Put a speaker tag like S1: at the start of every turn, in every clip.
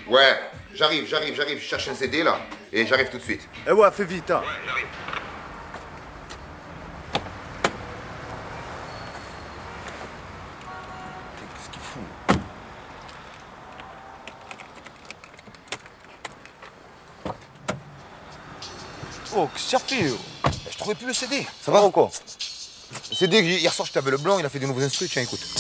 S1: Ouais, j'arrive, je cherche un CD là, et j'arrive tout de suite.
S2: Eh ouais, fais vite, hein.
S1: Ouais, j'arrive.
S2: Qu'est-ce qu'il fout? Oh, qu'est-ce que tu as fait?
S1: Je trouvais plus le CD.
S2: Ça va ou quoi?
S1: Le CD, hier soir, je t'avais le blanc, il a fait des nouveaux instruments. Tiens, écoute.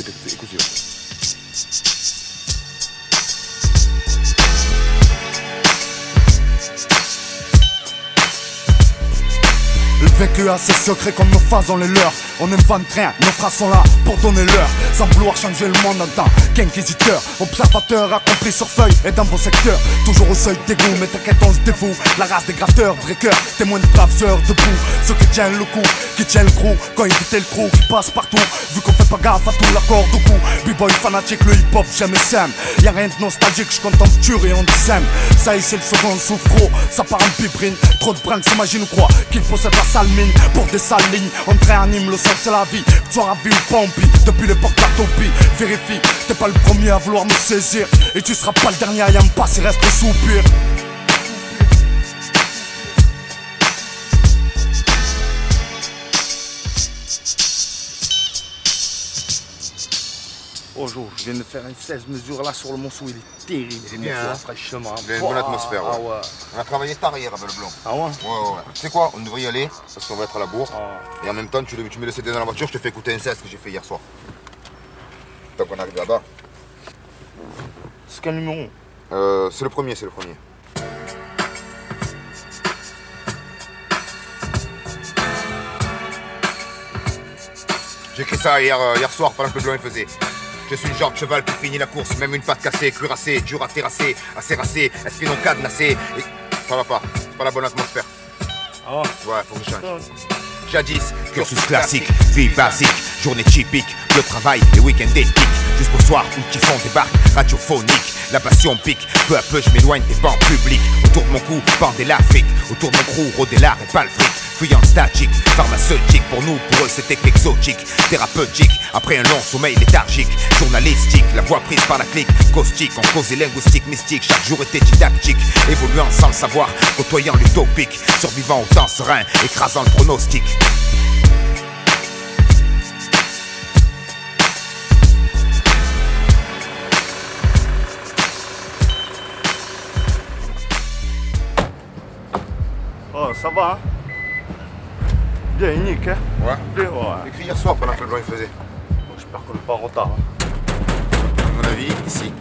S2: Le vécu a ses secrets comme nos phases, on les leurs. On invente rien, nos phrases sont là pour donner l'heure. Sans vouloir changer le monde en tant qu'inquisiteur. Observateur accompli sur feuille et dans vos secteurs. Toujours au seuil d'égout, mais t'inquiète on se dévoue. La race des gratteurs, breakers, témoins de braves heures debout. Ceux qui tiennent le coup, qui tiennent le crew. Quand éviter le crew qui passe partout. Vu qu'on fait pas gaffe à tout l'accord au cou. B-boy fanatique, le hip-hop j'aime et sème. Y'a rien de nostalgique, j'contemple tuer et on sème. Ça y est c'est le second souffro, ça part en pibrine. Trop de branques s'imagine ou croient qu'ils possèdent la sale mine. Pour des sales lignes, on réanime le sol c'est la vie. Tu sois ravi ou pompi, depuis l'époque de la topie. Vérifie, t'es pas le premier à vouloir me saisir. Et tu seras pas le dernier à y en passer, reste le soupir. Oh Jo, je viens de faire une 16 mesures là sur le morceau, il est terrible.
S1: Il est bien, hein.
S2: Fraîchement.
S1: Il y a une bonne atmosphère, ouais.
S2: Ah ouais.
S1: On a travaillé tard hier avec le blanc.
S2: Ah ouais?
S1: Ouais. Tu sais quoi, on devrait y aller, parce qu'on va être à la bourre.
S2: Ah.
S1: Et en même temps, tu mets le CD dans la voiture, je te fais écouter un 16 que j'ai fait hier soir. Tant qu'on arrive là-bas.
S2: C'est quel numéro?
S1: C'est le premier. J'ai écrit ça hier soir pendant que le blanc il faisait. Je suis le genre de cheval qui finit la course, même une patte cassée, cuirassée, dur à terrasser, assez racé, esprit non cadenassé. Et ça va pas, c'est pas la bonne atmosphère.
S2: Ah ouais?
S1: Ouais, faut que je change. Jadis, cursus classique, vie basique, journée typique, le travail, les week-ends éthiques. Jusqu'au soir où le kiffon débarque, radiophonique, la passion pique. Peu à peu je m'éloigne des bancs publics. Autour de mon cou, bandait l'Afrique. Autour de mon crew, rôdait l'art et pas le fric. Fuyant statique, pharmaceutique, pour nous, pour eux c'était exotique. Thérapeutique, après un long sommeil léthargique. Journalistique, la voix prise par la clique. Caustique, en causé linguistique, mystique. Chaque jour était didactique, évoluant sans le savoir, côtoyant l'utopique. Survivant au temps serein, écrasant le pronostic.
S2: Oh, ça va, hein? Bien, unique, hein?
S1: Ouais.
S2: Bien, ouais.
S1: J'ai écrit hier soir pendant que le blanc il faisait.
S2: Bon, j'espère qu'on n'est pas en retard, hein.
S1: À mon avis, ici.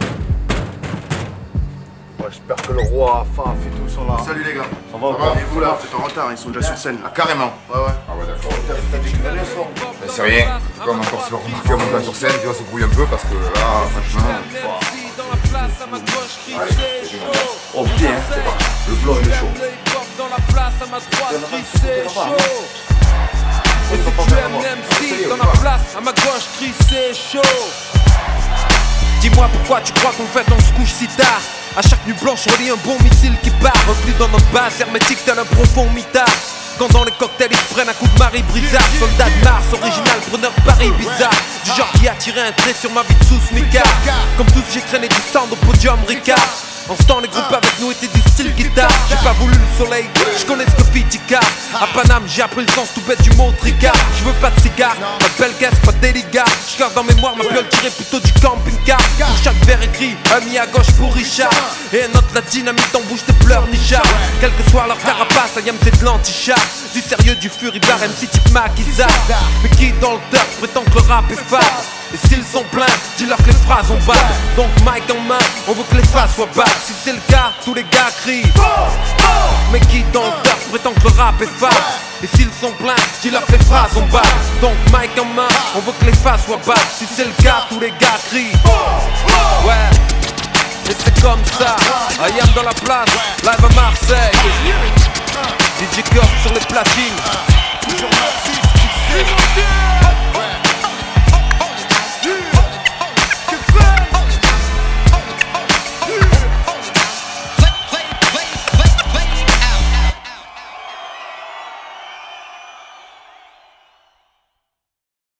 S2: Ouais, j'espère que le roi, Faf et tout sont là.
S3: Salut les gars.
S2: Ça va ou pas?
S3: Et vous là, vous êtes en retard, ils sont déjà sur scène.
S1: Ah, carrément.
S3: Ouais.
S1: Ah ouais, d'accord. Mais c'est rien. En tout cas, on a encore se le remarquer en montant sur scène, tu vois, on se brouille un peu parce que là, franchement. Allez, c'est du monde.
S2: Oh, bien, hein?
S1: C'est parti. Le blanc il est chaud.
S4: Et si tu aimes l'MC, dans la place, à ma gauche, crie c'est chaud. Dis-moi pourquoi tu crois qu'en fait on se couche si tard. À chaque nuit blanche on lit un bon missile qui part. Repli dans notre base hermétique tel un profond mitard. Quand dans les cocktails ils se prennent un coup de Marie Brizard. Soldat de Mars, original, preneur de Paris bizarre. Du genre qui a tiré un trait sur ma vie de sous-smicard. Comme tous j'ai traîné du sang au podium Ricard. En ce temps les groupes avec nous étaient du style guitare. J'ai pas voulu le soleil, je connais ce que fit Ticard. À Paname j'ai appris le sens tout bête du mot tricard. Je veux pas de cigare, pas de belle caisse, pas de déligat. Je garde en mémoire ma piole tirée plutôt du camping-car. Pour chaque verre écrit, un mis à gauche pour Richard. Et un autre la dynamite en bouche de pleurs Nichard. Quel que soit leur carapace, I am c'est de l'anti-chat. Du sérieux, du furibar, MC type Makiza. Mais qui dans le turf prétend que le rap est fade. Et s'ils sont pleins, dis-leur que les phrases ont battent. Donc mic en main, on veut que les faces soient battes. Si c'est le cas, tous les gars crient. Mais qui dans le turf prétend que le rap est fade. Et s'ils sont pleins, dis-leur que les phrases ont battent. Donc mic en main, on veut que les faces soient battes. Si c'est le cas, tous les gars crient. Ouais. Et c'est comme ça, I am dans la place, live à Marseille. DJ Kurt sur les platines.